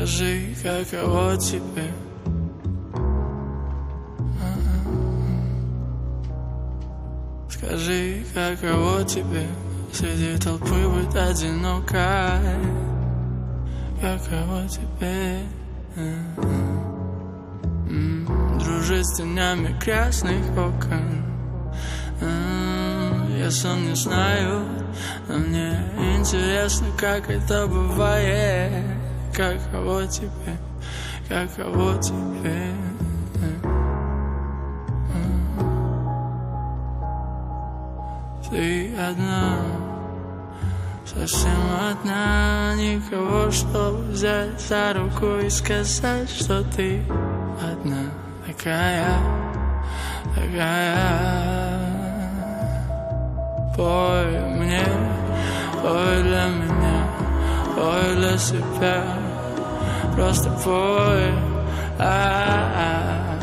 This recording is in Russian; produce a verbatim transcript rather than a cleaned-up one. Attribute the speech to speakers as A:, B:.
A: Скажи, каково тебе? Скажи, каково тебе среди толпы быть одинокой? Каково тебе дружить с тенями красных окон? Я сам не знаю, но мне интересно, как это бывает. Каково тебе, каково тебе? Ты одна, совсем одна, никого, чтобы взять за руку и сказать, что ты одна, такая, такая. Пой мне, пой для меня, пой для себя, просто пой. А-а-а.